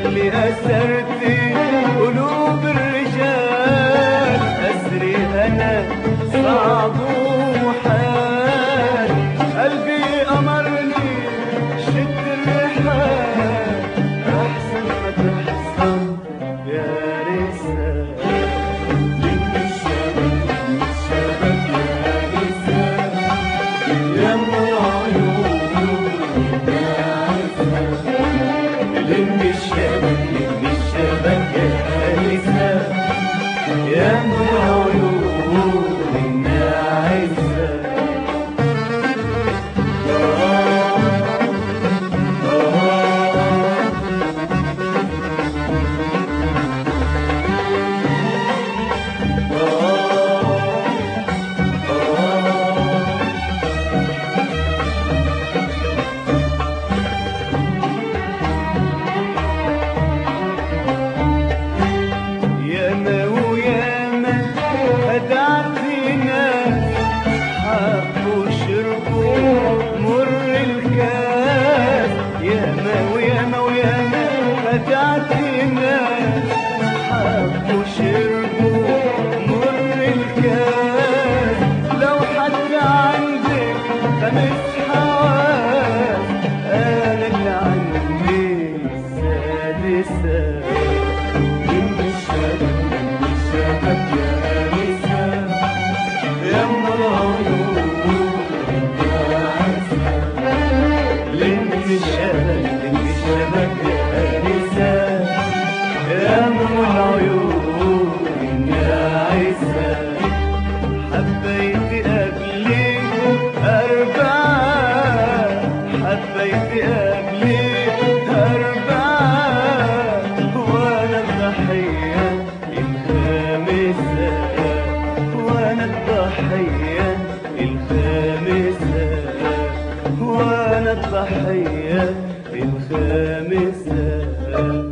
يلي أسرتي قلوب الرجال، أسري أنا صعب وحال، قلبي أمرني شد الرحال، أحسن ما تحصل يا رسال. لم الشبك يا رسال، يا من العيون الناعسة. لم الشبك يا رسال، يا من العيون الناعسة. ياما وياما هدعت ناس حبوا شربوا مر الكاس، ياما وياما هدعت ناس حبوا شربوا مر الكاس. لو حتى عندك 5 حواس، أنا اللي عندي السادسة. لم الشبك يا رسال، يا من العيون الناعسة. لم الشبك يا رسال، يا من العيون الناعسة. حبيت قبلي 4، حبيت قبلي 4، وأنا الضحية الخامسة، وأنا الضحية الخامسة، وأنا الضحية الخامسة.